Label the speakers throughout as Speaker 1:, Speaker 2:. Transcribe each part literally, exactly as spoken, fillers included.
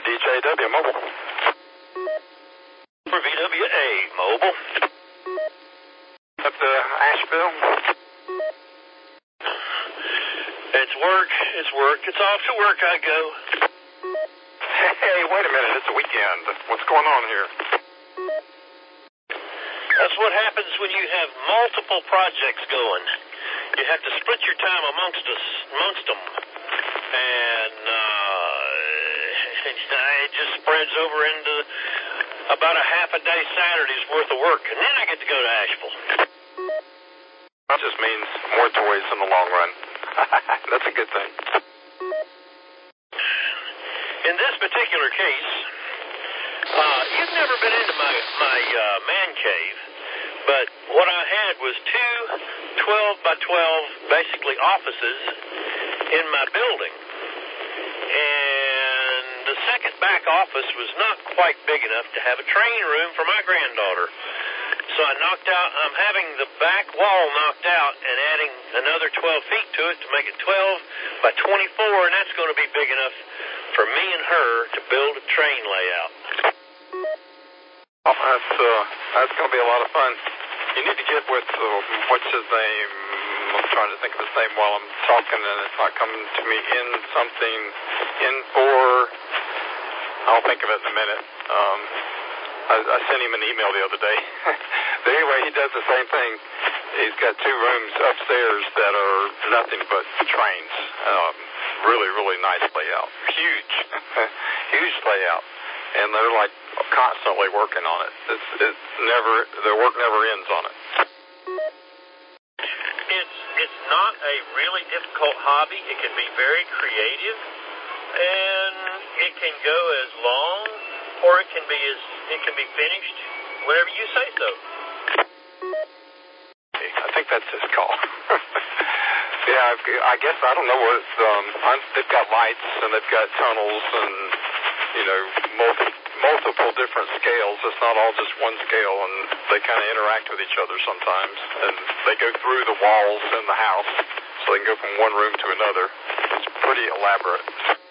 Speaker 1: J W Mobile.
Speaker 2: For V W A Mobile.
Speaker 1: Up to Asheville.
Speaker 2: It's work, it's work, it's off to work I go.
Speaker 1: Hey, wait a minute, it's a weekend. What's going on here?
Speaker 2: That's what happens when you have multiple projects going. You have to split your time amongst us, amongst them. And uh, it just spreads over into about a half a day Saturday's worth of work. And then I get to go to Asheville.
Speaker 1: That just means more toys in the long run. That's a good thing.
Speaker 2: In this particular case, uh, you've never been into my, my uh, man cave, but what I had was two twelve by twelve, basically, offices in my building. And the second back office was not quite big enough to have a train room for my granddaughter. So I knocked out, I'm having the back wall knocked out and adding another twelve feet to it to make it twelve by twenty-four, and that's going to be big enough for me and her to build a train layout.
Speaker 1: Oh, that's, uh, that's going to be a lot of fun. You need to get with, uh, what's his name? I'm trying to think of his name while I'm talking, and it's not coming to me. In something, in for, I'll think of it in a minute. Um, I, I sent him an email the other day. But anyway, he does the same thing. He's got two rooms upstairs that are nothing but trains. Um, really, really nice layout. Huge. Huge layout. And they're like constantly working on it. It's, it's never, their work never ends on it.
Speaker 2: It's, it's not a really difficult hobby. It can be very creative, and it can go as long, or it can be as, it can be finished whenever you say so.
Speaker 1: I think that's his call. Yeah, I guess, I don't know what, um, they've got lights and they've got tunnels and, you know, multi, multiple different scales. It's not all just one scale, and they kind of interact with each other sometimes. And they go through the walls in the house, so they can go from one room to another. It's pretty elaborate.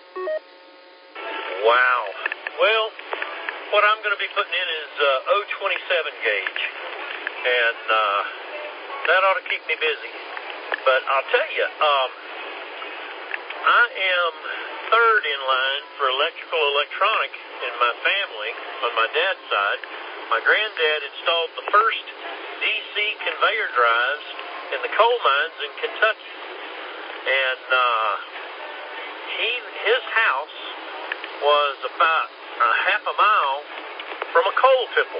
Speaker 2: Wow. Well, what I'm going to be putting in is uh, oh twenty-seven gauge, and uh, that ought to keep me busy. But I'll tell you, um, I am third in line for electrical electronic in my family on my dad's side. My granddad installed the first D C conveyor drives in the coal mines in Kentucky, and uh, he his house was about a half a mile from a coal tipple.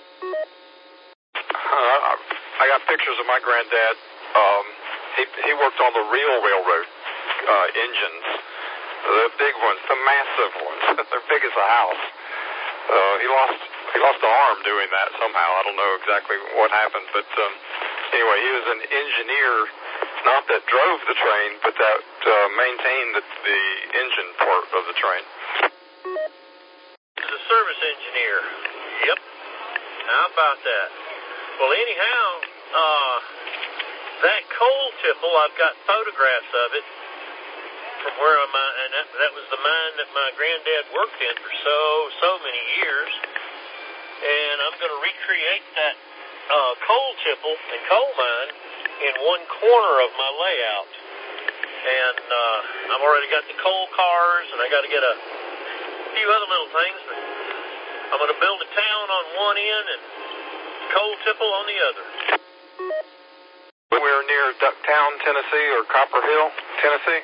Speaker 1: Uh, I got pictures of my granddad. Um, he he worked on the real railroad uh, engines, the big ones, the massive ones. They're big as a house. Uh, he lost he lost an arm doing that somehow. I don't know exactly what happened, but um, anyway, he was an engineer, not that drove the train, but that uh, maintained the, the engine part of the train.
Speaker 2: He's a service engineer. Yep. How about that? Well, anyhow, uh, that coal tipple, I've got photographs of it from where I'm at, and that, that was the mine that my granddad worked in for so, so many years. And I'm going to recreate that uh, coal tipple and coal mine in one corner of my layout. And uh, I've already got the coal cars, and I got to get a few other little things. But I'm going to build a town on one end and coal tipple on the other.
Speaker 1: We're near Ducktown, Tennessee, or Copper Hill, Tennessee.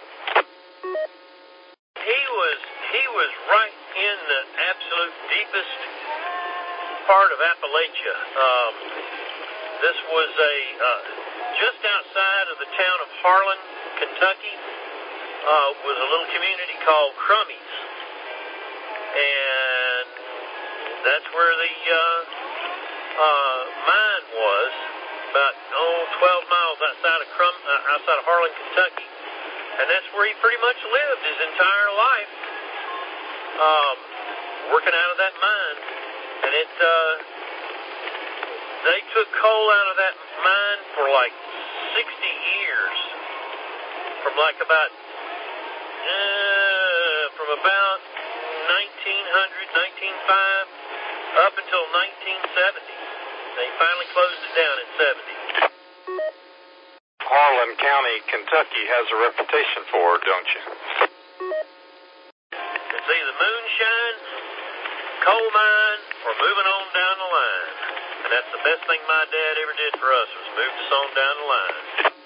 Speaker 2: He was he was right in the absolute deepest part of Appalachia. Um, this was a uh, just outside of the town of Harlan, Kentucky, uh, was a little community called Crummies, and that's where the uh, uh, mine was. About oh, twelve miles outside of Crum, uh, outside of Harlan, Kentucky, and that's where he pretty much lived his entire life, um, working out of that mine. And it, uh, they took coal out of that mine for like sixty years, from like about, uh, from about nineteen nineteen oh five up until nineteen seventy. They finally closed it down in seventy.
Speaker 1: Harlan County, Kentucky has a reputation for it, don't you?
Speaker 2: It's either moonshine, coal mine, or moving on down the line. And that's the best thing my dad ever did for us, was moved us on down the line.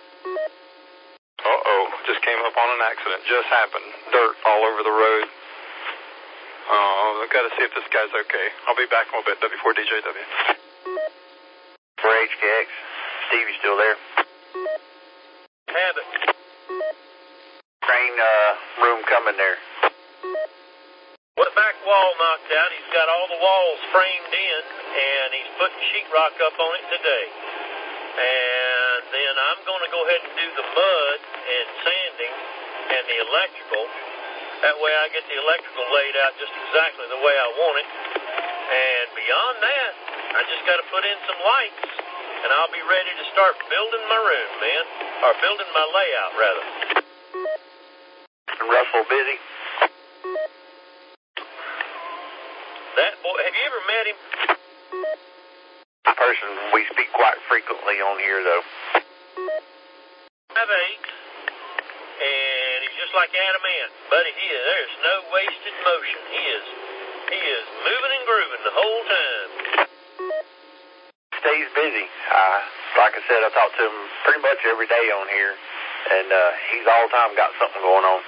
Speaker 1: Uh-oh, just came up on an accident. Just happened. Dirt all over the road. Oh, I've got to see if this guy's okay. I'll be back in a little bit. W four D J W.
Speaker 3: For H K X. Steve, you still there?
Speaker 2: Have it.
Speaker 3: Crane uh, room coming there.
Speaker 2: What back wall knocked out, he's got all the walls framed in, and he's putting sheetrock up on it today. And then I'm going to go ahead and do the mud and sanding and the electrical. That way I get the electrical laid out just exactly the way I want it. And beyond that, I just got to put in some lights, and I'll be ready to start building my room, man. Or building my layout, rather.
Speaker 3: Russell busy?
Speaker 2: That boy, have you ever met him?
Speaker 3: A person we speak quite frequently on here, though.
Speaker 2: Five eight, and he's just like adamant, buddy. He is. There's no wasted motion. He is. He is moving and grooving the whole time.
Speaker 3: Stays busy. Uh, like I said, I talk to him pretty much every day on here, and uh, he's all the time got something going on.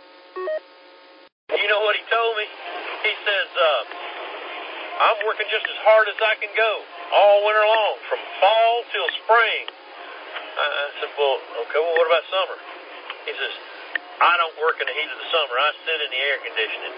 Speaker 2: You know what he told me? He says, uh, I'm working just as hard as I can go all winter long, from fall till spring. I, I said, well, okay, well, what about summer? He says, I don't work in the heat of the summer. I sit in the air conditioning.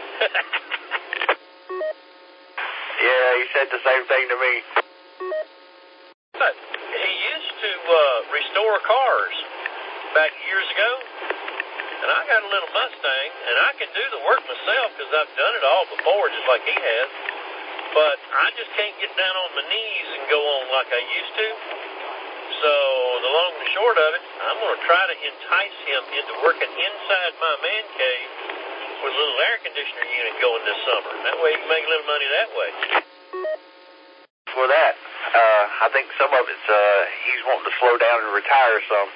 Speaker 3: Yeah, he said the same thing to me.
Speaker 2: But he used to uh, restore cars back years ago, and I got a little Mustang, and I can do the work myself because I've done it all before, just like he has. But I just can't get down on my knees and go on like I used to. So the long and short of it, I'm going to try to entice him into working inside my man cave with a little air conditioner unit going this summer. That way he can make a little money that way.
Speaker 3: For that, uh, I think some of it's uh, he's wanting to slow down and retire some.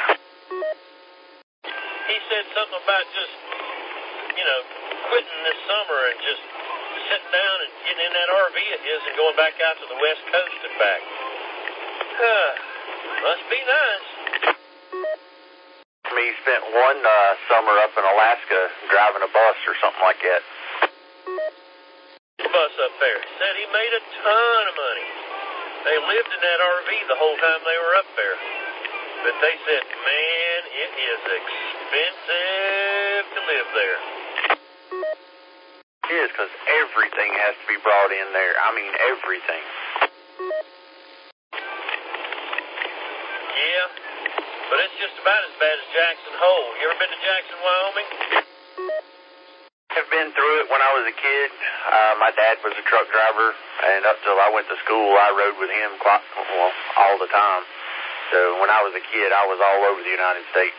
Speaker 2: He said something about just, you know, quitting this summer and just sitting down and getting in that R V of his and going back out to the West Coast and back. Uh, must be nice.
Speaker 3: I mean, he spent one uh, summer up in Alaska driving a bus or something like that.
Speaker 2: Bus up there. Said he made a ton of money. They lived in that R V the whole time they were up there. But they said, man, it is expensive to live there.
Speaker 3: It is, because everything has to be brought in there. I mean, everything.
Speaker 2: Yeah, but it's just about as bad as Jackson Hole. You ever been to Jackson, Wyoming?
Speaker 3: I've been through it when I was a kid. Uh, my dad was a truck driver, and up till I went to school, I rode with him quite, well, all the time. So when I was a kid, I was all over the United States.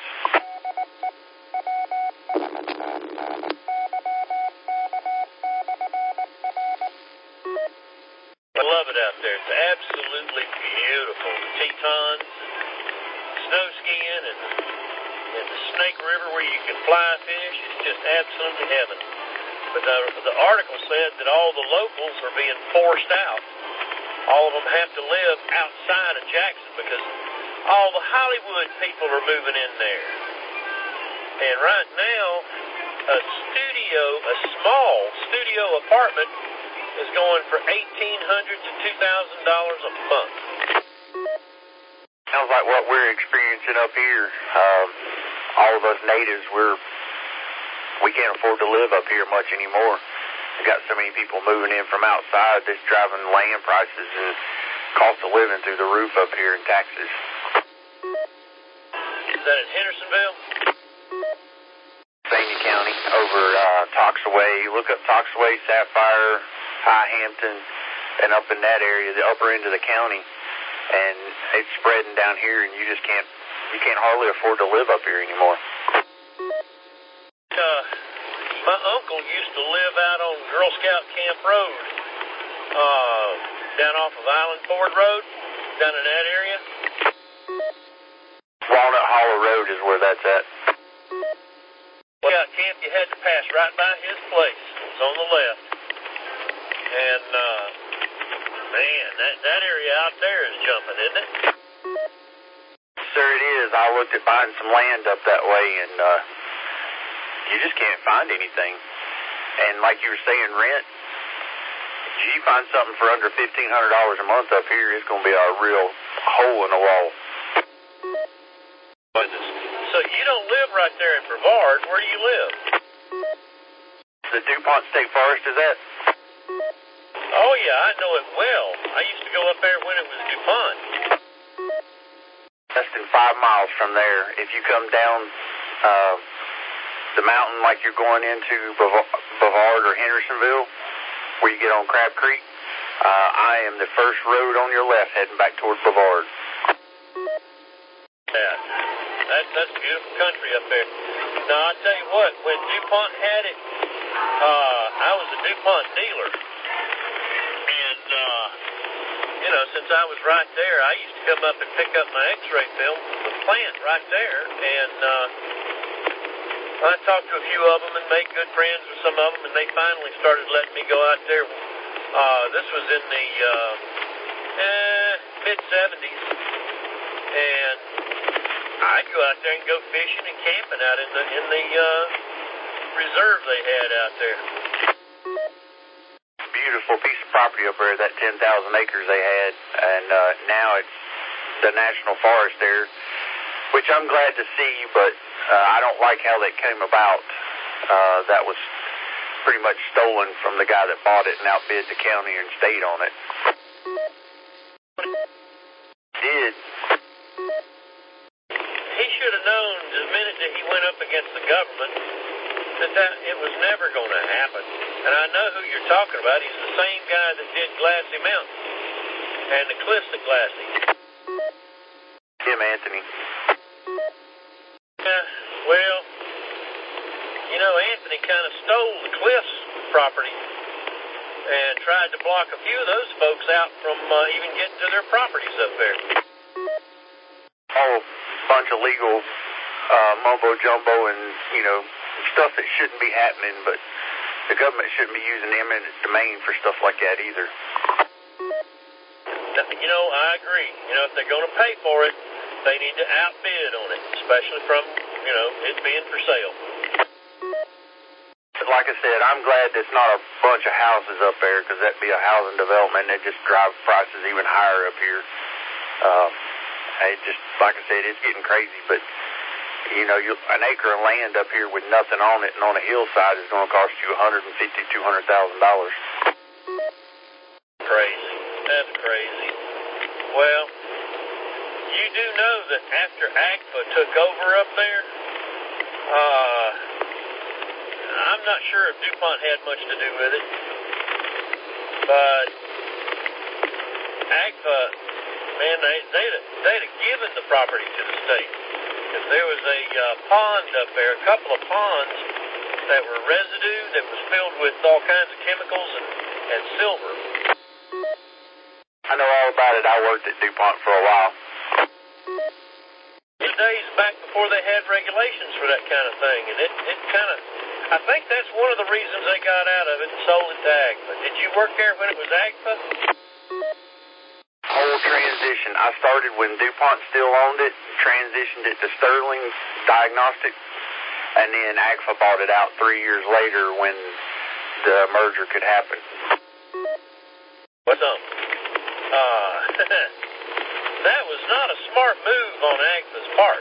Speaker 2: I love it out there. It's absolutely beautiful. The Tetons, snow skiing, and, and the Snake River where you can fly fish. It's just absolutely heaven. But the, the article said that all the locals are being forced out. All of them have to live outside of Jackson because all the Hollywood people are moving in there. And right now, a studio, a small studio apartment is going for eighteen hundred dollars to two thousand dollars a month.
Speaker 3: Sounds like what we're experiencing up here. Um, all of us natives, we're we can't afford to live up here much anymore. We've got so many people moving in from outside that's driving land prices and cost of living through the roof up here in Texas.
Speaker 2: Is that in Hendersonville?
Speaker 3: Sania County, over uh, Toxaway. Look up Toxaway, Sapphire, High Hampton, and up in that area, the upper end of the county. And it's spreading down here, and you just can't, you can't hardly afford to live up here anymore.
Speaker 2: Uh, my uncle used to live out on Drum Girl Scout Camp Road, uh, down off of Island Ford Road, down in that area.
Speaker 3: Walnut Hollow Road is where that's at.
Speaker 2: Scout Camp, you had to pass right by his place. It's on the left. And, uh, man, that, that area out there is jumping, isn't it?
Speaker 3: Sir, it is. I looked at buying some land up that way, and uh, you just can't find anything. And like you were saying, rent, if you find something for under fifteen hundred dollars a month up here, it's going to be a real hole in the wall.
Speaker 2: So you don't live right there in Brevard. Where do you live?
Speaker 3: The DuPont State Forest is that?
Speaker 2: Oh, yeah, I know it well. I used to go up there when it was DuPont.
Speaker 3: Less than five miles from there. If you come down uh, the mountain like you're going into Brevard or Hendersonville, where you get on Crab Creek, uh, I am the first road on your left heading back towards Brevard.
Speaker 2: Yeah, that, that's beautiful country up there. Now, I'll tell you what, when DuPont had it, uh, I was a DuPont dealer. And, uh, you know, since I was right there, I used to come up and pick up my x-ray film from the plant right there. And uh, I talked to a few of them and made good friends with some of them, and they finally started letting me go out there. Uh, this was in the uh, eh, mid seventies. And I'd go out there and go fishing and camping out in the in the uh, reserve they had out there.
Speaker 3: Beautiful piece of property up there, that ten thousand acres they had, and uh, now it's the national forest there, which I'm glad to see, but uh, I don't like how that came about. Uh, that was pretty much stolen from the guy that bought it and outbid the county and state on it. Did.
Speaker 2: He should have known the minute that he went up against the government that, that it was never going to happen. And I know who you're talking about. He's the same guy that did Glassy Mountain and the cliffs at Glassy.
Speaker 3: Tim Anthony.
Speaker 2: Yeah, well, you know, Anthony kind of stole the cliffs property and tried to block a few of those folks out from uh, even getting to their properties up there.
Speaker 3: Oh, bunch of legal uh, mumbo jumbo and, you know, stuff that shouldn't be happening, but the government shouldn't be using eminent domain for stuff like that either.
Speaker 2: You know, I agree. You know, if they're going to pay for it, they need to outbid on it, especially from, you know, it being for sale.
Speaker 3: Like I said, I'm glad there's not a bunch of houses up there, because that'd be a housing development that just drives prices even higher up here. Uh, it just, like I said, it's getting crazy, but you know, you, an acre of land up here with nothing on it and on a hillside is going to cost you one hundred fifty thousand dollars, two hundred thousand dollars.
Speaker 2: Crazy. That's crazy. Well, you do know that after A G F A took over up there, uh, I'm not sure if DuPont had much to do with it, but A G F A, man, they, they'd, have, they'd have given the property to the state. Because there was a uh, pond up there, a couple of ponds that were residue that was filled with all kinds of chemicals and, and silver.
Speaker 3: I know all about it. I worked at DuPont for a while.
Speaker 2: The days back before they had regulations for that kind of thing, and it, it kind of, I think that's one of the reasons they got out of it and sold it to A G F A. Did you work there when it was A G F A?
Speaker 3: Whole transition. I started when DuPont still owned it, transitioned it to Sterling Diagnostics, and then A G F A bought it out three years later when the merger could happen.
Speaker 2: What's up? Uh, that was not a smart move on A G F A's part.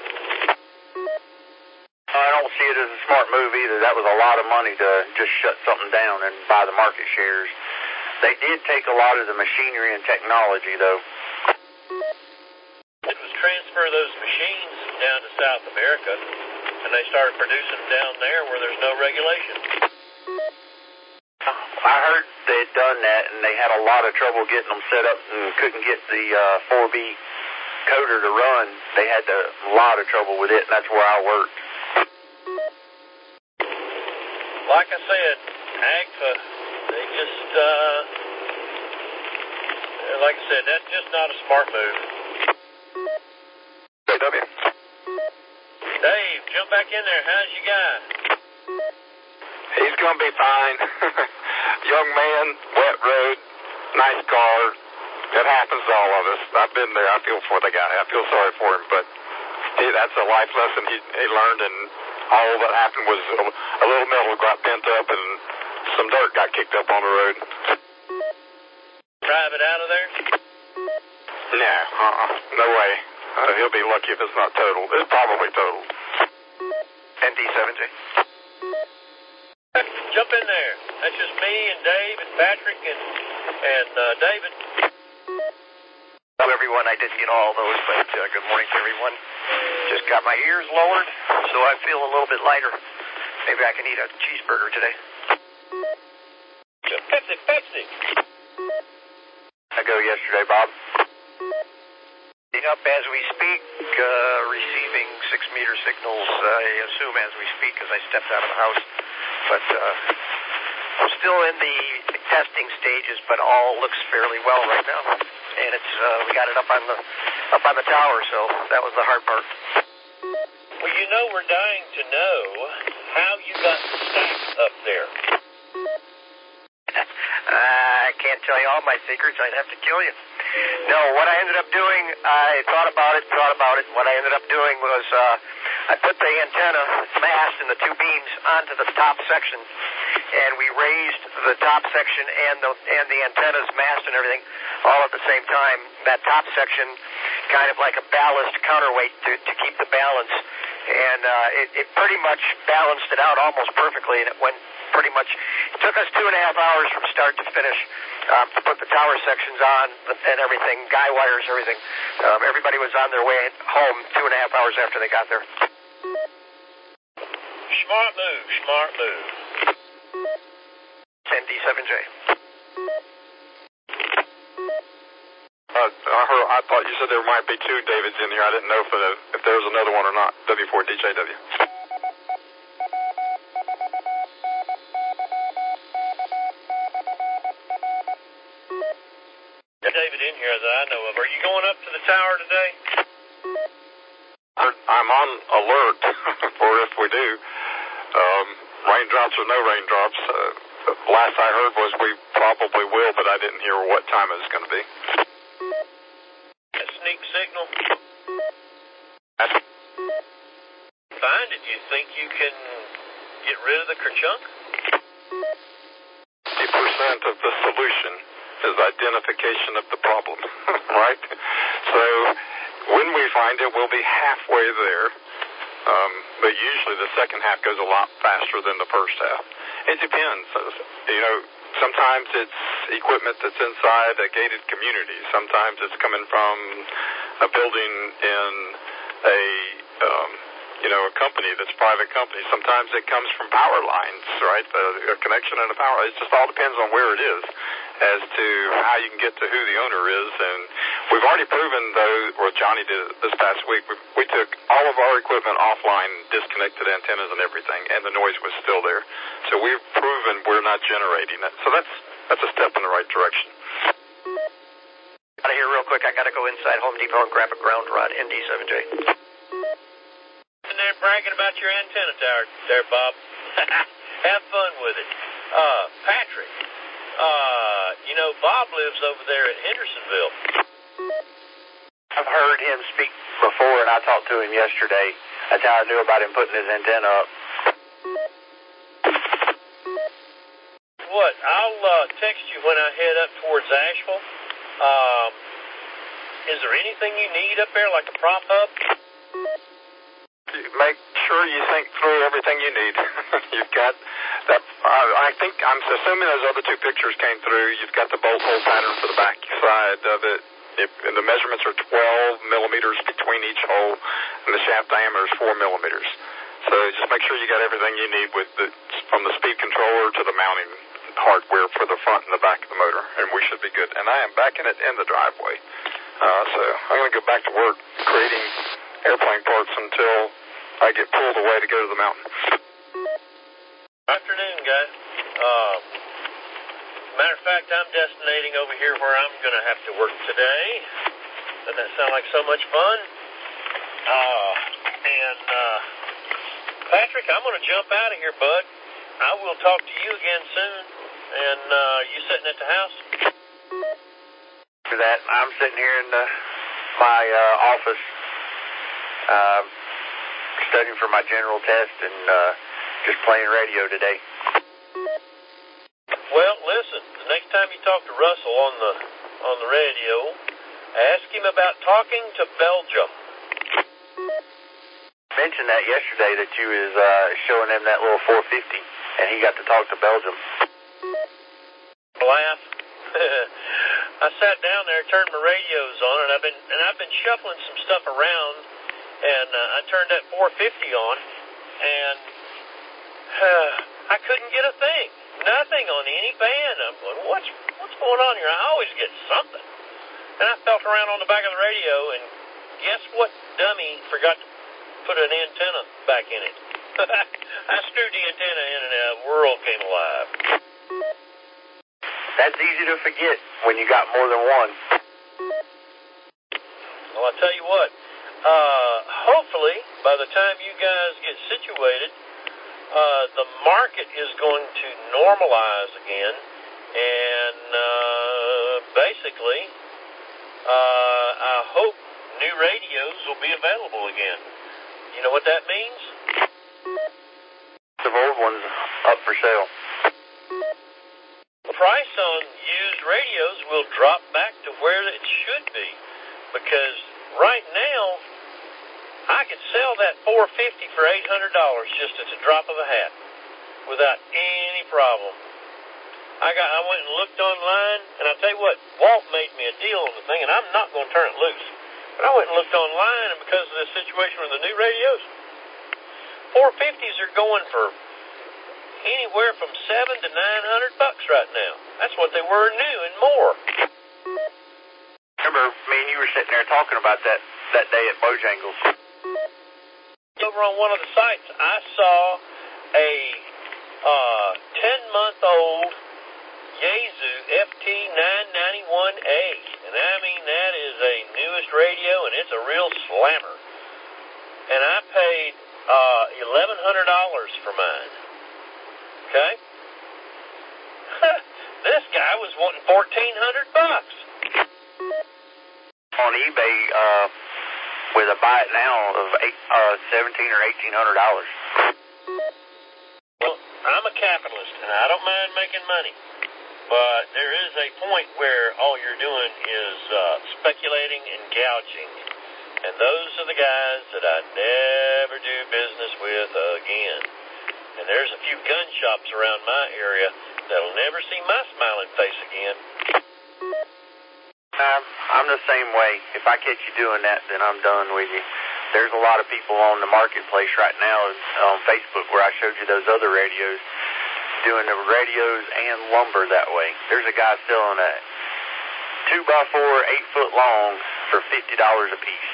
Speaker 3: I don't see it as a smart move either. That was a lot of money to just shut something down and buy the market shares. They did take a lot of the machinery and technology, though.
Speaker 2: It was transfer those machines down to South America, and they started producing them down there where there's no regulation.
Speaker 3: I heard they had done that, and they had a lot of trouble getting them set up and couldn't get the uh, four B coder to run. They had a lot of trouble with it, and that's where I worked.
Speaker 2: Like I said, A G F A, just, uh, like I said, that's just not a smart move.
Speaker 1: J W.
Speaker 2: Dave, jump back in there. How's your guy?
Speaker 1: He's going to be fine. Young man, wet road, nice car. It happens to all of us. I've been there. I feel for the guy. I feel sorry for him, but he, that's a life lesson he, he learned, and all that happened was a, a little metal got bent up and some dirt got kicked up on the road.
Speaker 2: Drive it out of there?
Speaker 1: No, uh-uh, no way. Uh, he'll be lucky if it's not totaled. It's probably totaled.
Speaker 3: N D seven J.
Speaker 2: Jump in there. That's just me and Dave and Patrick and, and uh, David.
Speaker 3: Hello, everyone. I didn't get all those, but uh, good morning to everyone. Just got my ears lowered, so I feel a little bit lighter. Maybe I can eat a cheeseburger today.
Speaker 2: Pepsi, Pepsi.
Speaker 3: I go yesterday, Bob. Up as we speak, uh, receiving six-meter signals, I assume as we speak, because I stepped out of the house. But uh, I'm still in the testing stages, but all looks fairly well right now. And it's uh, we got it up on the up on the tower, so that was the hard part.
Speaker 2: Well, you know, we're dying to know how you got the stacks up there.
Speaker 3: I can't tell you all my secrets. I'd have to kill you. No, what I ended up doing, I thought about it, thought about it. What I ended up doing was uh, I put the antenna mast and the two beams onto the top section, and we raised the top section and the and the antenna's mast and everything all at the same time. That top section kind of like a ballast counterweight to, to keep the balance, and uh, it, it pretty much balanced it out almost perfectly, and it went pretty much, it took us two and a half hours from start to finish um, to put the tower sections on and everything, guy wires, everything. Um, everybody was on their way home two and a half hours after they got there.
Speaker 2: Smart move, smart move.
Speaker 3: N D seven J.
Speaker 1: Uh, I, heard, I thought you said there might be two Davids in here. I didn't know if, the, if there was another one or not. W four D J W.
Speaker 2: David in here that I know of. Are you going up to the tower today?
Speaker 1: I'm on alert for if we do. Um, raindrops or no raindrops. Uh, last I heard was we probably will, but I didn't hear what time it was going to be.
Speaker 2: A sneak signal?
Speaker 1: That's
Speaker 2: Fine. Did you think you can get rid of the Kerchunk?
Speaker 1: fifty percent of the solution is identification of the problem, right? So when we find it, we'll be halfway there. Um, but usually the second half goes a lot faster than the first half. It depends. You know, sometimes it's equipment that's inside a gated community. Sometimes it's coming from a building in a, um, you know, a company that's a private company. Sometimes it comes from power lines, right? A, a connection and a power. It just all depends on where it is as to how you can get to who the owner is. And we've already proven, though, or Johnny did it this past week, we, we took all of our equipment offline, disconnected antennas and everything, and the noise was still there. So we've proven we're not generating it. So that's that's a step in the right direction.
Speaker 3: Out of here real quick. I got to go inside Home Depot and grab a ground rod, N D seven J.
Speaker 2: In there bragging about your antenna tower there, Bob. Have fun with it. Uh, Patrick, uh, you know, Bob lives over there in Hendersonville.
Speaker 3: I've heard him speak before, and I talked to him yesterday. That's how I knew about him putting his antenna up.
Speaker 2: What? I'll uh, text you when I head up towards Asheville. Um, is there anything you need up there, like a prop hub?
Speaker 1: Make sure you think through everything you need. You've got that. Uh, I think I'm assuming those other two pictures came through. You've got the bolt hole pattern for the back side of it. If, and the measurements are twelve millimeters between each hole, and the shaft diameter is four millimeters. So just make sure you got everything you need with the, from the speed controller to the mounting hardware for the front and the back of the motor, and we should be good. And I am backing it in the driveway. Uh, so I'm going to go back to work creating airplane parts until I get pulled away to go to the mountain.
Speaker 2: Afternoon, guys. Uh, fact, I'm destinating over here where I'm going to have to work today. Doesn't that sound like so much fun? Uh, and, uh, Patrick, I'm going to jump out of here, bud. I will talk to you again soon. And, uh, you sitting at the house?
Speaker 3: For that, I'm sitting here in the, my uh, office, uh, studying for my general test and uh, just playing radio today.
Speaker 2: Well, listen, the next time you talk to Russell on the on the radio, ask him about talking to Belgium.
Speaker 3: Mentioned that yesterday that you was uh, showing him that little four fifty, and he got to talk to Belgium.
Speaker 2: Laugh. I sat down there, turned my radios on, and I've been and I've been shuffling some stuff around, and uh, I turned that four fifty on, and uh, I couldn't get a thing, nothing on any band. I'm going, what's what's going on here? I always get something, and I felt around on the back of the radio, and guess what? Dummy forgot to put an antenna back in it. I screwed the antenna in, and the world came alive.
Speaker 3: That's easy to forget when you got more than one.
Speaker 2: Well, I'll tell you what, uh, hopefully, by the time you guys get situated, uh, the market is going to normalize again, and uh, basically, uh, I hope new radios will be available again. You know what that means?
Speaker 3: The old ones up for sale.
Speaker 2: The price on used radios will drop back to where it should be, because right now I could sell that four fifty for eight hundred dollars just at the drop of a hat without any problem. I got I went and looked online, and I tell you what, Walt made me a deal on the thing, and I'm not going to turn it loose. But I went and looked online, and because of this situation with the new radios, four fifties are going for anywhere from seven to nine hundred bucks right now. That's what they were new and more.
Speaker 3: Remember, me and you were sitting there talking about that that day at Bojangles.
Speaker 2: Over on one of the sites, I saw a uh, ten-month-old Yaesu F T nine ninety-one A, and I mean that is a newest radio, and it's a real slammer. And I paid uh, eleven hundred dollars for mine. Okay? This guy was wanting fourteen hundred bucks.
Speaker 3: On eBay, uh, with a buy it now of eight, uh, seventeen or eighteen hundred dollars.
Speaker 2: Well, I'm a capitalist, and I don't mind making money, but there is a point where all you're doing is uh, speculating and gouging, and those are the guys that I never do business with again. And there's a few gun shops around my area that'll never see my smiling face again.
Speaker 3: Uh, I'm the same way. If I catch you doing that, then I'm done with you. There's a lot of people on the marketplace right now on Facebook where I showed you those other radios, doing the radios and lumber that way. There's a guy selling a two by four, eight foot long for fifty dollars a piece.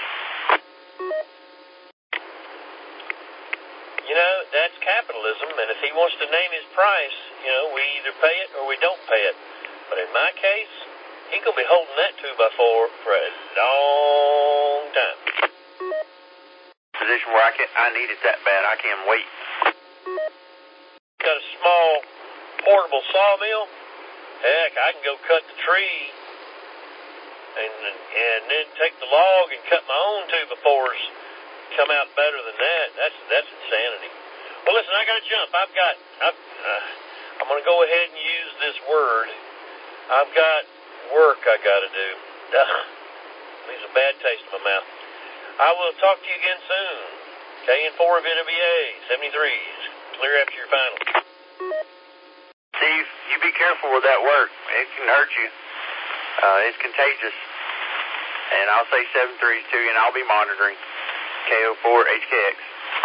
Speaker 2: You know, that's capitalism, and if he wants to name his price, you know, we either pay it or we don't pay it. But in my case, he's going to be holding that two by four for a long time.
Speaker 3: Position where I can I need it that bad, I can't wait.
Speaker 2: Got a small portable sawmill. Heck, I can go cut the tree and and then take the log and cut my own two by fours. Come out better than that. That's that's insanity. Well, listen, I got to jump. I've got. I've, uh, I'm going to go ahead and use this word. I've got work I got to do. Ugh, leaves a bad taste in my mouth. I will talk to you again soon. K N four of N W A seventy-threes. Clear after your finals.
Speaker 3: Steve, you be careful with that work. It can hurt you. Uh, it's contagious. And I'll say seven threes to you, and I'll be monitoring. K O four H K X.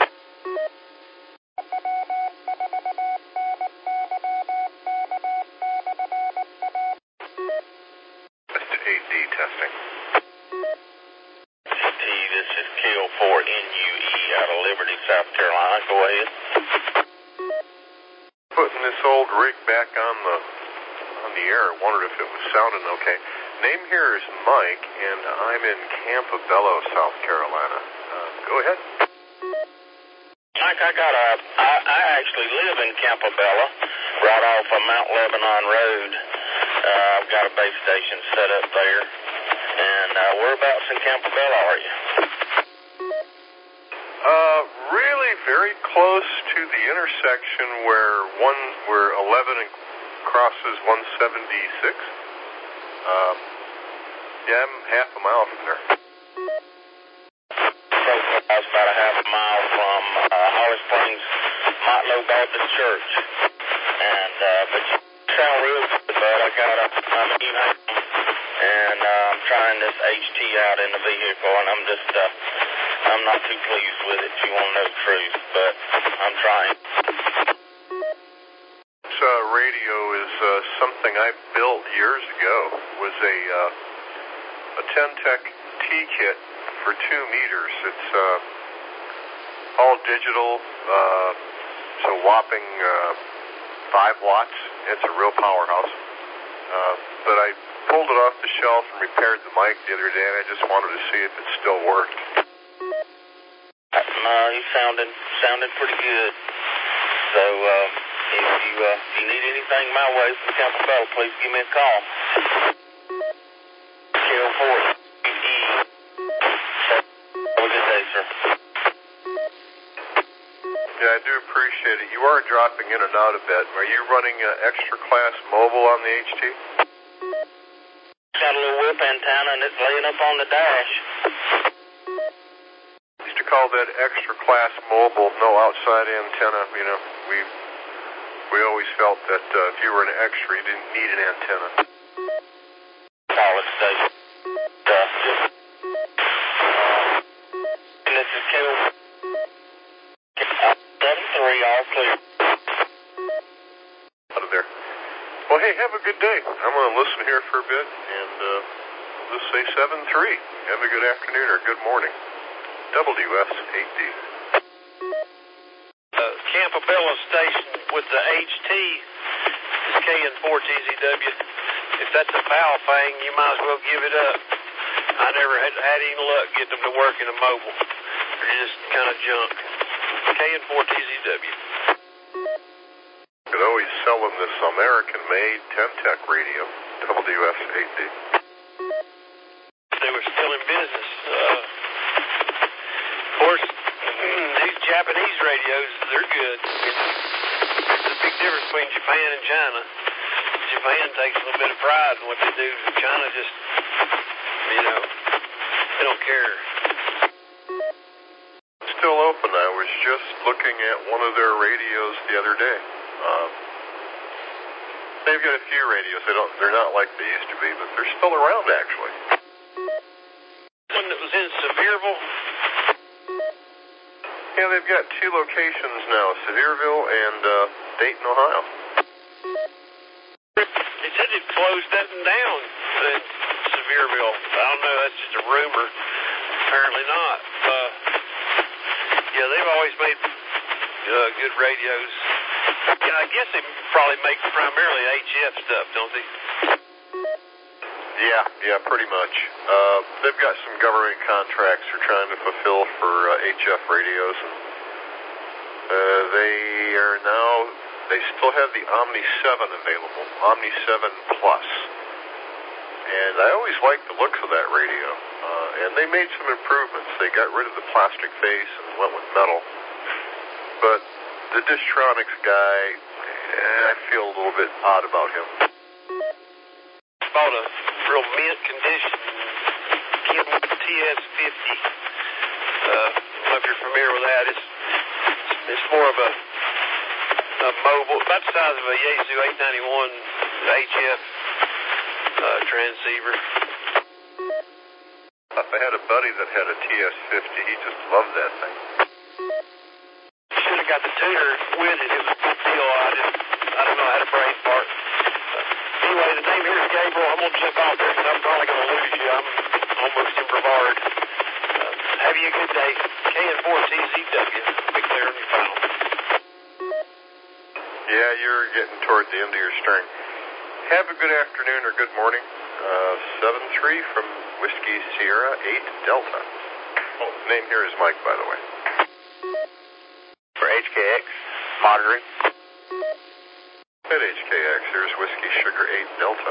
Speaker 4: Mister A D testing.
Speaker 5: C T, this is K O four N U E out of Liberty, South Carolina. Go ahead.
Speaker 4: Putting this old rig back on the on the air. I wondered if it was sounding okay. Name here is Mike, and I'm in Campobello, South Carolina. Uh, go ahead.
Speaker 5: Mike, I got a, I, I actually live in Campobello, right off of Mount Lebanon Road. Uh, I've got a base station set up there. And uh, whereabouts in Campobello are you?
Speaker 4: Uh, really very close to the intersection where one, where eleven crosses one seventy-six. Um, yeah, I'm half a mile from there.
Speaker 5: I was about a half a mile from uh, Holly Springs Motlow Baptist Church. And, uh, but you sound real good, bud. I got a, I'm a new home, and uh, I'm trying this H T out in the vehicle, and I'm just, uh, I'm not too pleased with it, if you want to know the truth, but I'm trying.
Speaker 4: This uh, radio is uh, something I built years ago. It was a, uh, a ten-tech T-kit for two meters. It's uh, all digital. Uh, it's a whopping uh, five watts. It's a real powerhouse. Uh, but I pulled it off the shelf and repaired the mic the other day, and I just wanted to see if it still worked.
Speaker 5: No, you sounded sounded pretty good. So uh, if you uh, if you need anything my way from Campobello, please give me a call. K O four E. Have a good day, sir.
Speaker 4: Yeah, I do appreciate it. You are dropping in and out a bit. Are you running uh, extra class mobile on the H T?
Speaker 5: Got a little whip antenna, and it's laying up on the dash.
Speaker 4: Used to call that extra class mobile, no outside antenna. You know, we we always felt that uh, if you were an extra, you didn't need an antenna.
Speaker 5: Solid station. Uh, and this is K O seven three, all clear.
Speaker 4: Out of there. Well, hey, have a good day. I'm going to listen here for a bit, and uh, we'll just say seven three. Have a good afternoon or good morning. W S eight D.
Speaker 2: Uh, Campobello station with the H T is K N four T Z W. If that's a foul thing, you might as well give it up. I never had, had any luck getting them to work in a mobile. They're just kind of junk. K N four T Z W.
Speaker 4: Could always sell them this American-made ten-tech radio, W S eight D.
Speaker 2: They were still in business. Uh, of course, these Japanese radios, they're good. There's a big difference between Japan and China. Japan takes a little bit of pride in what they do. China just, you know, they don't care.
Speaker 4: Still open. I was just looking at one of their radios the other day. Um, they've got a few radios. They don't. They're not like they used to be, but they're still around actually.
Speaker 2: One that was in Sevierville.
Speaker 4: Yeah, they've got two locations now: Sevierville and uh, Dayton, Ohio.
Speaker 2: They said they closed that one down in Sevierville. I don't know. That's just a rumor. Apparently not. Uh, yeah, they've always made uh, good radios. Yeah, I guess they probably make primarily H F stuff, don't they?
Speaker 4: Yeah, yeah, pretty much. Uh, they've got some government contracts they're trying to fulfill for uh, H F radios. And, uh, they are now, they still have the Omni seven available, Omni seven Plus. And I always liked the looks of that radio. Uh, and they made some improvements. They got rid of the plastic face and went with metal. But the Distronics guy, eh, I feel a little bit odd about him.
Speaker 2: Bought a real mint condition Kenwood T S fifty. Uh, I don't know if you're familiar with that. It's it's more of a, a mobile, about the size of a Yaesu eight ninety-one H F uh, transceiver.
Speaker 4: I had a buddy that had a T S fifty. He just loved that thing.
Speaker 2: Should have got the tuner with it. It was a big deal. I didn't. I don't know how to brain part. Uh, anyway, the name here is Gabriel. I'm gonna jump out there because I'm probably gonna lose you. I'm almost in Brevard. Uh, have you a good day. K N four T Z W. Be clear on your phone.
Speaker 4: Yeah, you're getting toward the end of your string. Have a good afternoon or good morning. Uh, seven three from Whiskey Sierra eight Delta. Oh, name here is Mike, by the way.
Speaker 3: For H K X, monitoring.
Speaker 4: At H K X, here's Whiskey Sugar eight Delta.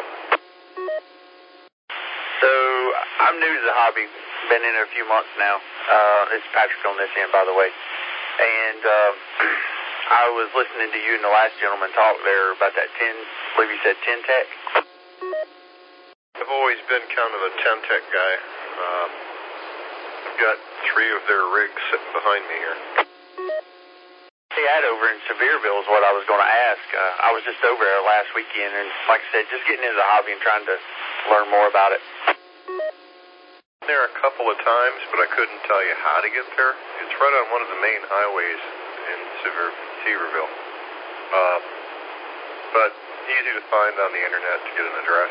Speaker 3: So, I'm new to the hobby. Been in it a few months now. Uh, it's Patrick on this end, by the way. And uh, I was listening to you and the last gentleman talk there about that ten, I believe you said ten tech.
Speaker 4: I've always been kind of a ten tech guy. Uh, I've got three of their rigs sitting behind me here.
Speaker 3: See, I had over in Sevierville is what I was going to ask. Uh, I was just over there last weekend, and like I said, just getting into the hobby and trying to learn more about it.
Speaker 4: There a couple of times, but I couldn't tell you how to get there. It's right on one of the main highways in Sever- Sevierville. Uh, but easy to find on the internet to get an address.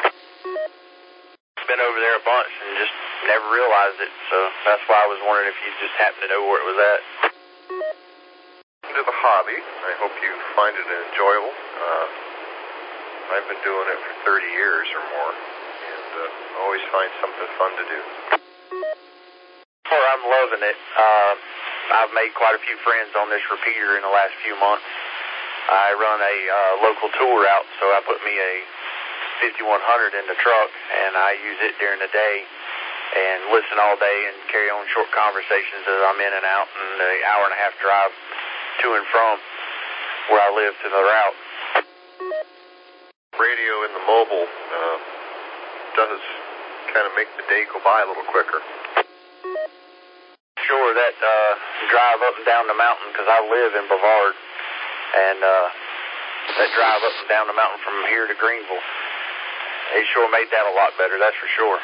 Speaker 3: Been over there a bunch and just never realized it, so that's why I was wondering if you just happened to know where it was at.
Speaker 4: Into the hobby. I hope you find it enjoyable. Uh, I've been doing it for thirty years or more. Uh, always find something fun to do.
Speaker 3: Well, I'm loving it. Uh, I've made quite a few friends on this repeater in the last few months. I run a uh, local tour route, so I put me a fifty-one hundred in the truck, and I use it during the day and listen all day and carry on short conversations as I'm in and out, and the hour and a half drive to and from where I live to the route.
Speaker 4: Radio in the mobile uh, does kind of make the day go by a little quicker.
Speaker 3: Sure, that uh, drive up and down the mountain, because I live in Brevard, and uh, that drive up and down the mountain from here to Greenville, they sure made that a lot better, that's for sure.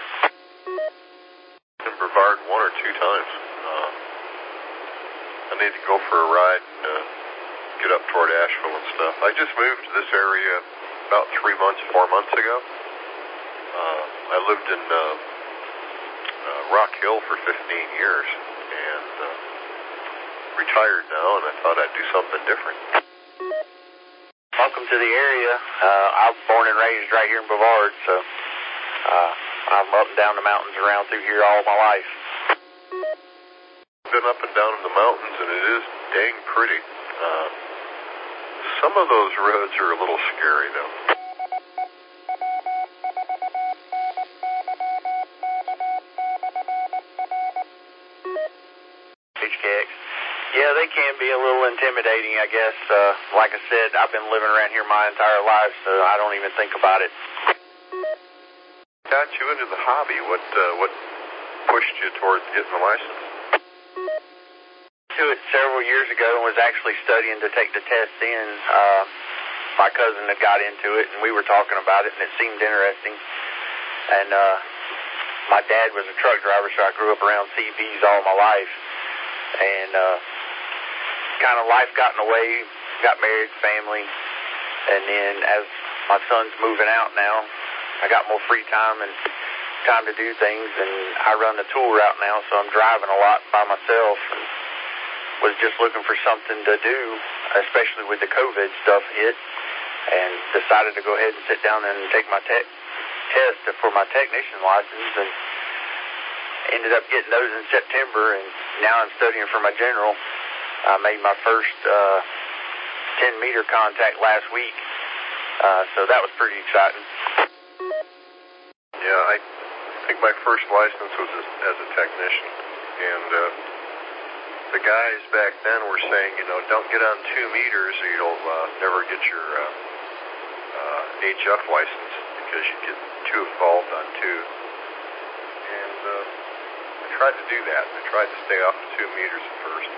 Speaker 4: In Brevard one or two times. Uh, I need to go for a ride and uh, get up toward Asheville and stuff. I just moved to this area about three months, four months ago. Uh, I lived in uh, uh, Rock Hill for fifteen years and uh, retired now, and I thought I'd do something different.
Speaker 3: Welcome to the area. Uh, I was born and raised right here in Brevard, so uh, I'm up and down the mountains around through here all my life.
Speaker 4: Been up and down in the mountains, and it is dang pretty. Uh, some of those roads are a little scary, though.
Speaker 3: H K X. Yeah, they can be a little intimidating, I guess. Uh, like I said, I've been living around here my entire life, so I don't even think about it.
Speaker 4: Got you into the hobby. What uh, what pushed you towards getting the license?
Speaker 3: To it several years ago and was actually studying to take the test in. Uh, my cousin had got into it, and we were talking about it, and it seemed interesting. And uh, my dad was a truck driver, so I grew up around C Vs all my life. And uh, kind of life got in the way, got married, family, and then as my son's moving out now, I got more free time and time to do things, and I run the tour route now, so I'm driving a lot by myself, and was just looking for something to do, especially with the COVID stuff hit, and decided to go ahead and sit down and take my tech test for my technician license, and ended up getting those in September, and now I'm studying for my general. I made my first uh, ten meter contact last week, uh, so that was pretty exciting.
Speaker 4: Yeah, I think my first license was as, as a technician, and uh, the guys back then were saying, you know, don't get on two meters or you'll uh, never get your uh, uh, H F license because you get too involved on two. And uh, I tried to do that. I tried to stay off the two meters at first.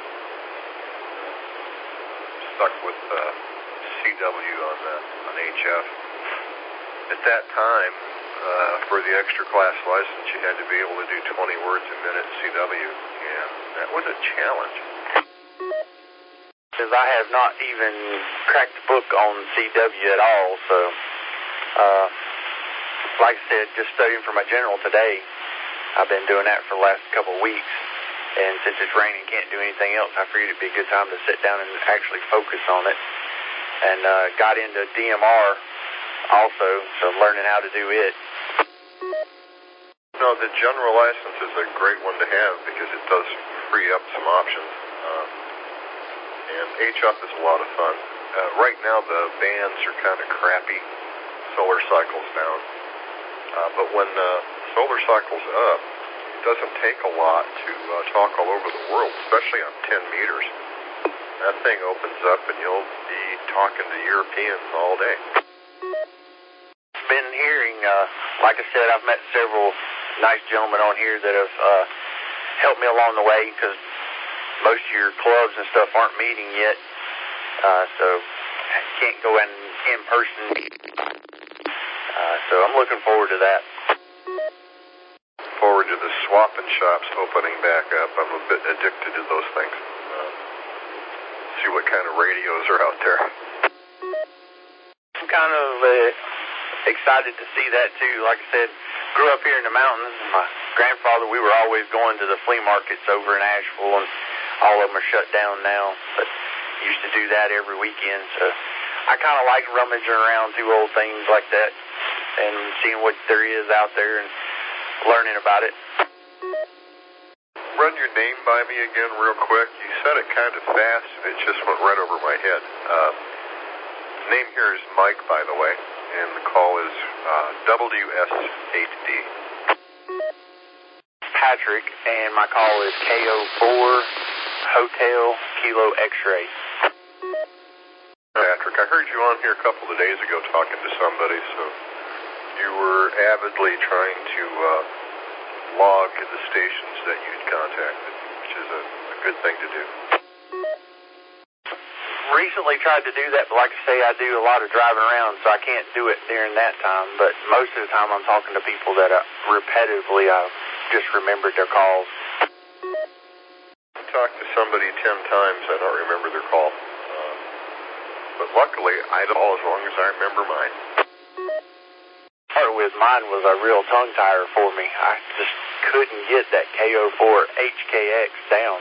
Speaker 4: Stuck with uh, C W on the on H F. At that time, uh, for the extra class license, you had to be able to do twenty words a minute C W, and that was a challenge.
Speaker 3: Because I have not even cracked the book on C W at all, so uh, like I said, just studying for my general today. I've been doing that for the last couple of weeks, and since it's raining, can't do anything else, I figured it'd be a good time to sit down and actually focus on it. And uh, got into D M R also, so learning how to do it.
Speaker 4: No, the general license is a great one to have because it does free up some options. Uh, and H F is a lot of fun. Uh, right now, the bands are kind of crappy. Solar Cycle's down. Uh, but when uh, Solar Cycle's up, it doesn't take a lot to uh, talk all over the world, especially on ten meters. That thing opens up and you'll be talking to Europeans all day.
Speaker 3: Been hearing, uh, like I said, I've met several nice gentlemen on here that have uh, helped me along the way because most of your clubs and stuff aren't meeting yet, uh, so I can't go in in person. Uh, so I'm looking forward to that.
Speaker 4: Forward to the swapping shops opening back up. I'm a bit addicted to those things. Uh, see what kind of radios are out there.
Speaker 3: I'm kind of uh, excited to see that too. Like I said, grew up here in the mountains. My grandfather, we were always going to the flea markets over in Asheville, and all of them are shut down now, but used to do that every weekend. So I kind of like rummaging around through old things like that and seeing what there is out there and learning about it.
Speaker 4: Run your name by me again real quick. You said it kind of fast, and it just went right over my head. Uh, name here is Mike, by the way, and the call is uh, W S eight D.
Speaker 3: Patrick, and my call is K O four Hotel Kilo X-Ray.
Speaker 4: Patrick, I heard you on here a couple of days ago talking to somebody, so you were avidly trying to uh, log the stations that you'd contacted, which is a, a good thing to do.
Speaker 3: Recently tried to do that, but like I say, I do a lot of driving around, so I can't do it during that time. But most of the time I'm talking to people that uh, repetitively I just remembered their calls.
Speaker 4: I talked to somebody ten times, I don't remember their call. Uh, but luckily, I don't, as long as I remember mine.
Speaker 3: Part with mine was a real tongue tire for me. I just couldn't get that K O four H K X down.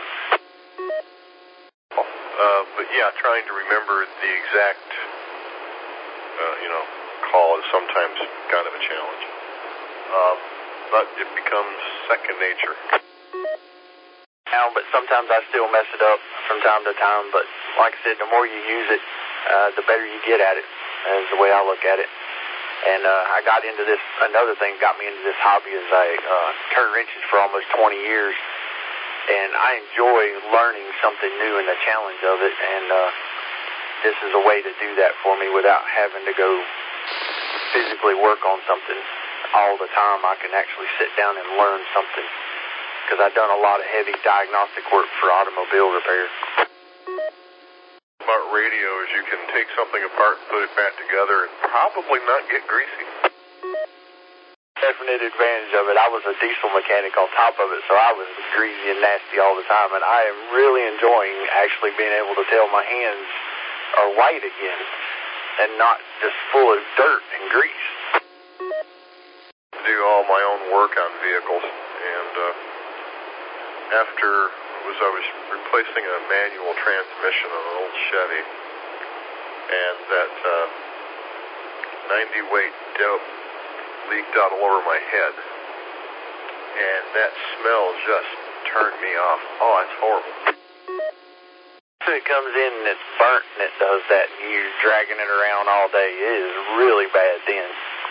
Speaker 4: Uh, but yeah, trying to remember the exact, uh, you know, call is sometimes kind of a challenge. Um, but it becomes second nature.
Speaker 3: Now, but sometimes I still mess it up from time to time. But like I said, the more you use it, uh, the better you get at it, is the way I look at it. And uh, I got into this, another thing got me into this hobby is I uh, turned wrenches for almost twenty years. And I enjoy learning something new and the challenge of it. And uh, this is a way to do that for me without having to go physically work on something all the time. I can actually sit down and learn something because I've done a lot of heavy diagnostic work for automobile repair.
Speaker 4: About radios, you can take something apart and put it back together and probably not get greasy.
Speaker 3: Definite advantage of it. I was a diesel mechanic on top of it, so I was greasy and nasty all the time, and I am really enjoying actually being able to tell my hands are white again and not just full of dirt and grease.
Speaker 4: I do all my own work on vehicles, and uh, after it was I was replacing a manual transmission on an old Chevy, and that uh, ninety weight dope leaked out all over my head, and that smell just turned me off. Oh, it's horrible.
Speaker 3: So it comes in and it's burnt and it does that, and you're dragging it around all day. It is really bad then.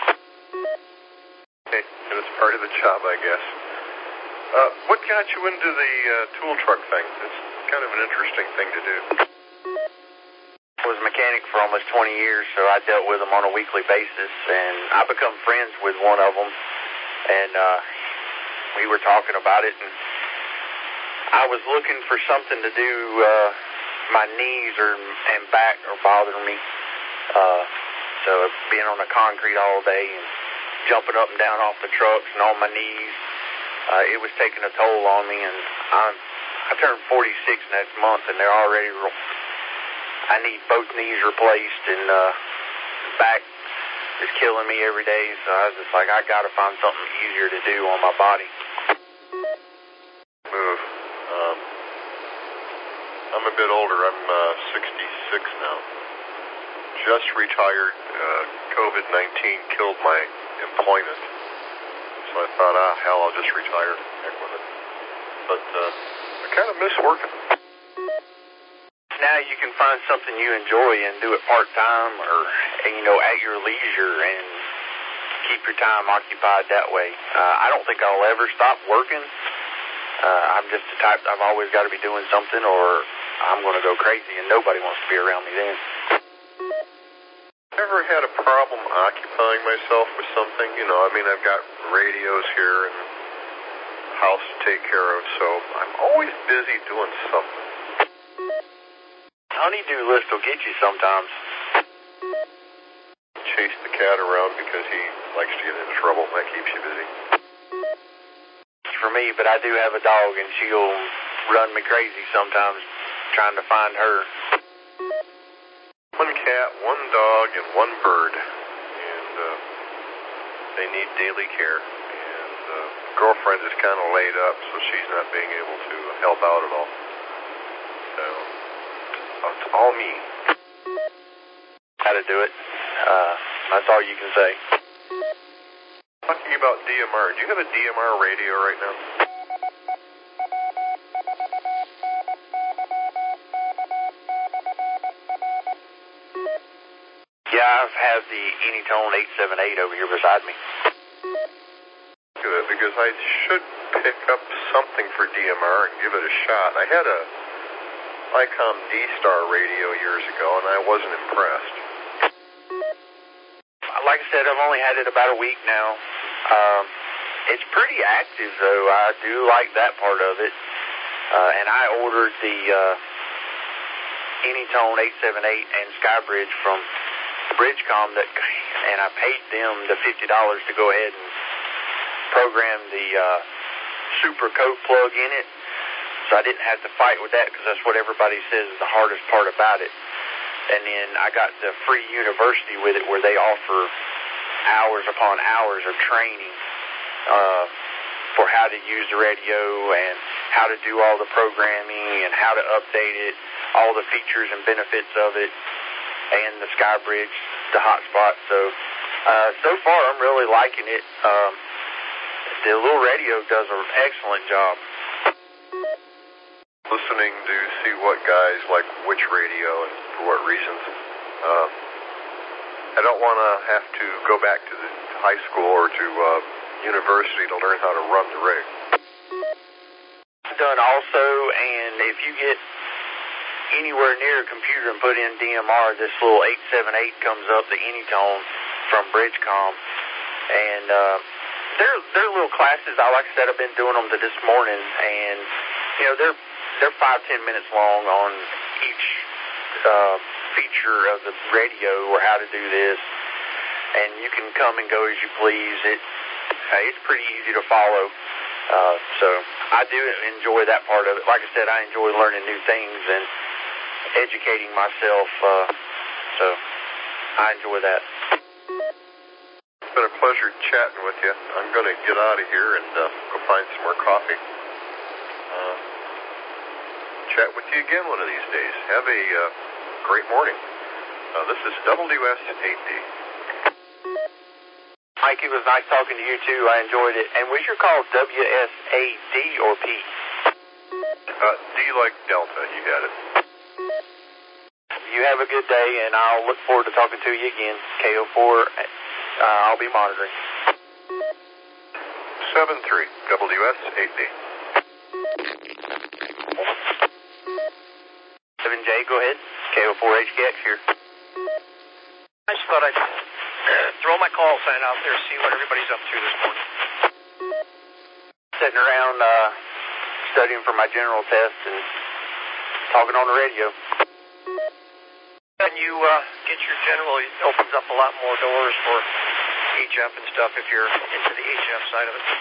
Speaker 4: Okay, and it's part of the job, I guess. Uh, what got you into the uh, tool truck thing? It's kind of an interesting thing to do.
Speaker 3: I was a mechanic for almost twenty years, so I dealt with them on a weekly basis, and I become friends with one of them, and uh, we were talking about it, and I was looking for something to do. Uh, my knees are, and back are bothering me, uh, so being on the concrete all day and jumping up and down off the trucks and on my knees, uh, it was taking a toll on me, and I'm, I turned forty-six next month, and they're already... I need both knees replaced, and uh, back is killing me every day, so I was just like, I got to find something easier to do on my body.
Speaker 4: Move. Um, I'm a bit older. I'm uh, sixty-six now. just retired. Uh, COVID nineteen killed my employment. So I thought, ah, hell, I'll just retire. Heck with it. But uh, I kind of miss working.
Speaker 3: Now you can find something you enjoy and do it part-time or, you know, at your leisure and keep your time occupied that way. Uh, I don't think I'll ever stop working. Uh, I'm just the type, I've always got to be doing something or I'm going to go crazy and nobody wants to be around me then.
Speaker 4: Never had a problem occupying myself with something. You know, I mean, I've got radios here and house to take care of, so I'm always busy doing something.
Speaker 3: Honey-do list will get you sometimes.
Speaker 4: Chase the cat around because he likes to get into trouble. That keeps you busy.
Speaker 3: For me, but I do have a dog, and she'll run me crazy sometimes trying to find her.
Speaker 4: One cat, one dog, and one bird, and uh, they need daily care. And uh, girlfriend is kind of laid up, so she's not being able to help out at all. So it's all me.
Speaker 3: How to do it. Uh, that's all you can say.
Speaker 4: Talking about D M R, do you have a D M R radio right now?
Speaker 3: Yeah, I have the Anytone eight seven eight over here beside me.
Speaker 4: Good, because I should pick up something for D M R and give it a shot. I had a Icom D-Star radio years ago, and I wasn't impressed.
Speaker 3: Like I said, I've only had it about a week now. Um, it's pretty active, though. I do like that part of it. Uh, and I ordered the uh, Anytone eight seven eight and Skybridge from Bridgecom, that, and I paid them the fifty dollars to go ahead and program the uh, super code plug in it. So I didn't have to fight with that because that's what everybody says is the hardest part about it. And then I got the free university with it where they offer hours upon hours of training uh, for how to use the radio and how to do all the programming and how to update it, all the features and benefits of it, and the Skybridge, the hotspot. So, uh, so far I'm really liking it. Um, the little radio does an excellent job.
Speaker 4: Listening to see what guys like which radio and for what reasons. Uh, I don't want to have to go back to the high school or to uh, university to learn how to run the rig.
Speaker 3: I've done also, and if you get anywhere near a computer and put in D M R, this little eight seven eight comes up, the Anytone from Bridgecom, and uh, they're they're little classes. I like I said, I've been doing them to this morning, and you know they're they're five ten minutes long on each uh, feature of the radio or how to do this, and you can come and go as you please. It uh, it's pretty easy to follow. Uh, so I do enjoy that part of it. Like I said, I enjoy learning new things and educating myself. Uh, so I enjoy that.
Speaker 4: It's been a pleasure chatting with you. I'm going to get out of here and uh, go find some more coffee. Uh, chat with you again one of these days. Have a uh, great morning. Uh, this is W S eight D.
Speaker 3: Mike, it was nice talking to you too. I enjoyed it. And was your call W S A D or P?
Speaker 4: Uh, D like Delta. You got it.
Speaker 3: You have a good day, and I'll look forward to talking to you again. K O four, uh, I'll be monitoring.
Speaker 4: seven three, W S eight D.
Speaker 3: seven J, go ahead. K O four H K X here.
Speaker 6: I just thought I'd throw my call sign out there, see what everybody's up to this morning.
Speaker 3: Sitting around uh, studying for my general test and talking on the radio.
Speaker 6: When you uh, get your general, it opens up a lot more doors for H F and stuff if you're into the H F side of it.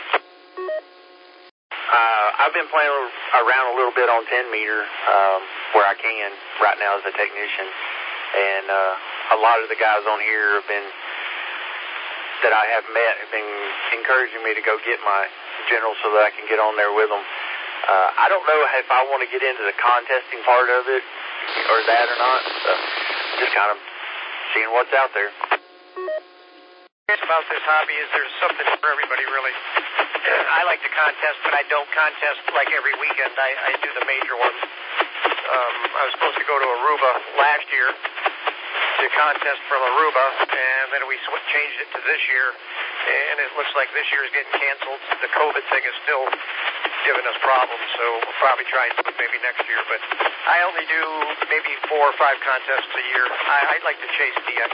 Speaker 3: Uh, I've been playing around a little bit on ten meter um, where I can right now as a technician. And uh, a lot of the guys on here have been, that I have met, have been encouraging me to go get my general so that I can get on there with them. Uh, I don't know if I want to get into the contesting part of it or that or not. So just kind of seeing what's out there.
Speaker 6: About this hobby is there's something for everybody, really. I like to contest, but I don't contest like every weekend. I, I do the major ones. Um, I was supposed to go to Aruba last year to contest from Aruba, and then we sw- changed it to this year, and it looks like this year is getting canceled. The COVID thing is still giving us problems, so we'll probably try and do it maybe next year, but I only do maybe four or five contests a year. I, I'd like to chase D X.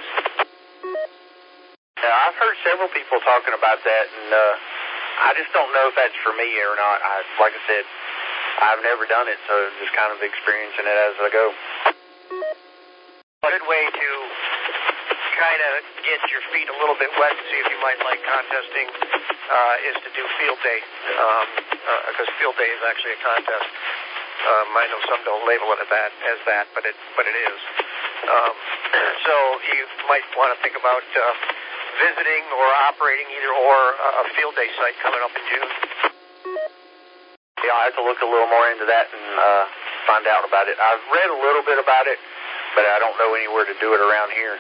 Speaker 3: Yeah, I've heard several people talking about that, and uh, I just don't know if that's for me or not. I, like I said, I've never done it, so I'm just kind of experiencing it as I go.
Speaker 6: A good way to kind of get your feet a little bit wet and see if you might like contesting uh, is to do field day, um, uh, because field day is actually a contest. Um, I know some don't label it as that, as that but it but it is. Um, so you might want to think about uh, visiting or operating either or a field day site coming up in June.
Speaker 3: Yeah, I have to look a little more into that and uh, find out about it. I've read a little bit about it, but I don't know anywhere to do it around here.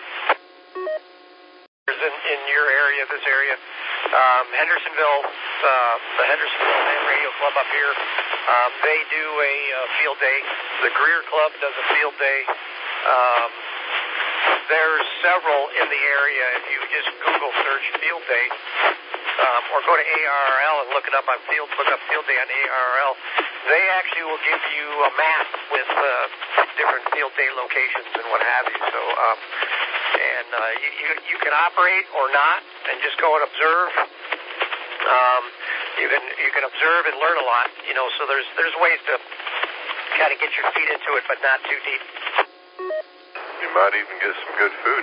Speaker 6: In, in your area, this area, um, Hendersonville, uh, the Hendersonville Ham Radio Club up here, um, they do a uh, field day. The Greer Club does a field day. Um, there's several in the area. If you just Google search field day, um, or go to A R R L and look it up on field, look up field day on A R R L, they actually will give you a map with uh, different field day locations and what have you. So, um, and uh, you, you you can operate or not, and just go and observe. Um, you can you can observe and learn a lot. You know, so there's there's ways to kind of get your feet into it, but not too deep.
Speaker 4: You might even get some good food.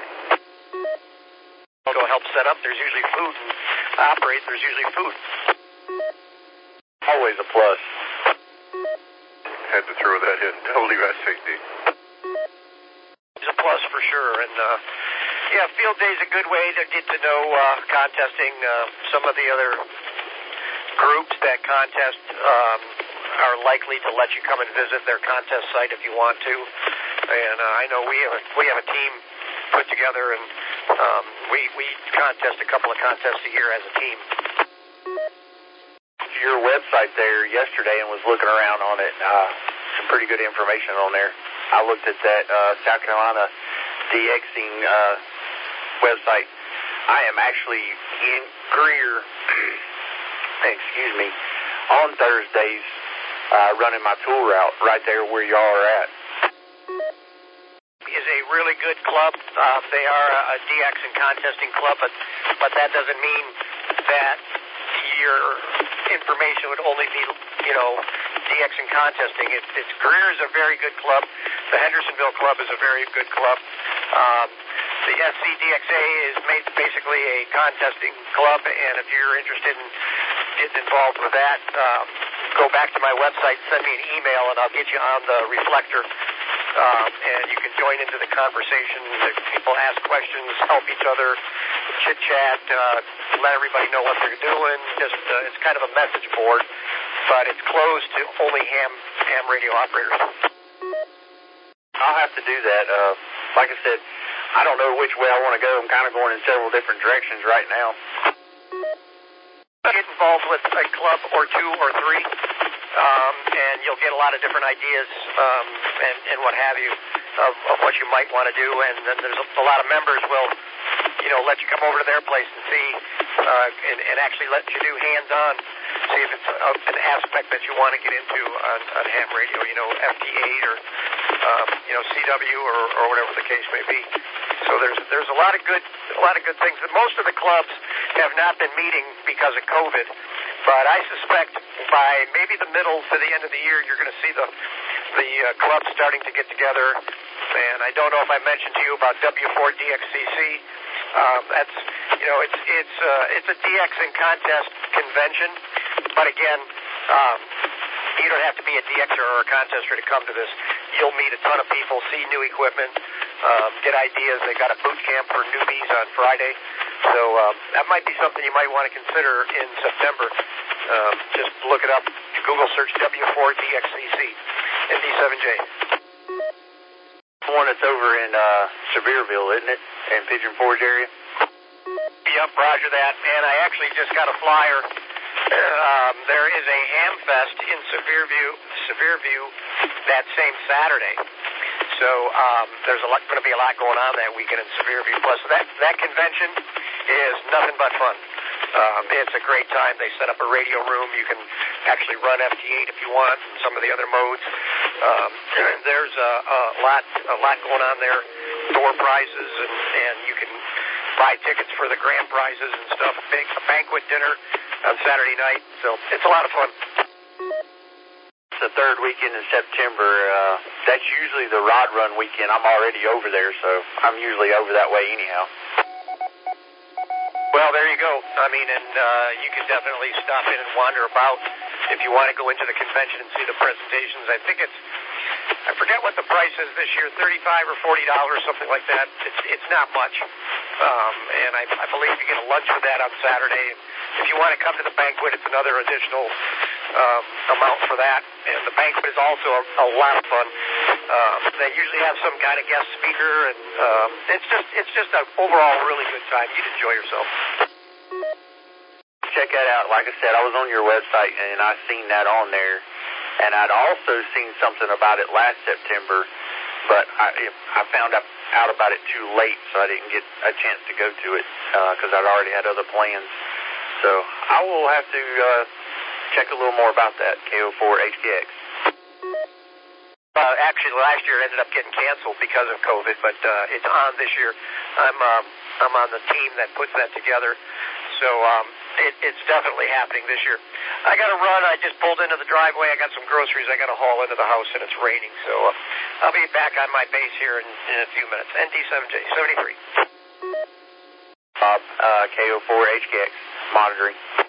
Speaker 6: Go help set up. There's usually food. And operate. There's usually food.
Speaker 3: Always a plus.
Speaker 4: Had to throw that in. W S A D.
Speaker 6: It's a plus for sure. And uh, yeah, field day is a good way to get to know uh, contesting. Uh, some of the other groups that contest um, are likely to let you come and visit their contest site if you want to. And uh, I know we have a, we have a team put together, and um, we we contest a couple of contests a year as a team.
Speaker 3: Your website there yesterday and was looking around on it. Uh, some pretty good information on there. I looked at that uh, South Carolina DXing uh, website. I am actually in Greer, excuse me, on Thursdays uh, running my tool route right there where y'all are at.
Speaker 6: Is a really good club. Uh, they are a, a D X and contesting club, but but that doesn't mean that your information would only be, you know, D X and contesting. It, it's Greer is a very good club. The Hendersonville Club is a very good club. Um, the S C D X A is made basically a contesting club, and if you're interested in getting involved with that, um, go back to my website, send me an email, and I'll get you on the reflector. Um, and you can join into the conversation. People ask questions, help each other, chit-chat, uh, let everybody know what they're doing. Just uh, it's kind of a message board, but it's closed to only ham ham radio operators.
Speaker 3: I'll have to do that. Uh, like I said, I don't know which way I want to go. I'm kind of going in several different directions right now.
Speaker 6: Get involved with a club or two or three. Um, and you'll get a lot of different ideas um, and, and what have you of, of what you might want to do. And then there's a, a lot of members will, you know, let you come over to their place and see uh, and, and actually let you do hands-on, see if it's a, an aspect that you want to get into on, on ham radio, you know, F T eight or, um, you know, C W or, or whatever the case may be. So there's there's a lot of good a lot of good things. Most of the clubs have not been meeting because of COVID. But I suspect by maybe the middle to the end of the year, you're going to see the the uh, clubs starting to get together. And I don't know if I mentioned to you about W four D X C C. Um, that's you know it's it's uh, it's a D X and contest convention. But again, um, you don't have to be a DXer or a contester to come to this. You'll meet a ton of people, see new equipment, um, get ideas. They got a boot camp for newbies on Friday. So um, that might be something you might want to consider in September. Um, just look it up. Google search W four D X C C and D seven J.
Speaker 3: The one that's over in uh, Sevierville, isn't it? in Pigeon Forge area?
Speaker 6: Yep, roger that. And I actually just got a flyer. Um, there is a ham fest in Severe View, Severe View that same Saturday. So um, there's a lot, going to be a lot going on that weekend in Severe View. Plus, that, that convention is nothing but fun. Um, it's a great time. They set up a radio room. You can actually run F T eight if you want, and some of the other modes. Um, there's a, a lot, a lot going on there. Door prizes, and, and you can buy tickets for the grand prizes and stuff. Big a banquet dinner on Saturday night. So it's a lot of fun.
Speaker 3: It's the third weekend in September. Uh, that's usually the rod run weekend. I'm already over there, so I'm usually over that way anyhow.
Speaker 6: Well, there you go. I mean, and uh, you can definitely stop in and wander about if you want to go into the convention and see the presentations. I think it's, I forget what the price is this year, thirty-five or forty dollars, something like that. It's it's not much. Um, and I, I believe you get a lunch for that on Saturday. If you want to come to the banquet, it's another additional um, amount for that. And the banquet is also a, a lot of fun. Um, they usually have some kind of guest speaker, and um, it's just it's just an overall really good time. You'd enjoy yourself.
Speaker 3: Check that out. Like I said, I was on your website, and I seen that on there. And I'd also seen something about it last September, but I, I found out about it too late, so I didn't get a chance to go to it because uh, I'd already had other plans. So I will have to uh, check a little more about that, K O four H K X.
Speaker 6: Uh, actually, last year it ended up getting canceled because of COVID, but uh, it's on this year. I'm um, I'm on the team that puts that together, so um, it, it's definitely happening this year. I got to run. I just pulled into the driveway. I got some groceries I got to haul into the house, and it's raining, so uh, I'll be back on my base here in, in a few minutes. N D seven J seventy-three.
Speaker 3: Bob, uh, K O four H K X monitoring.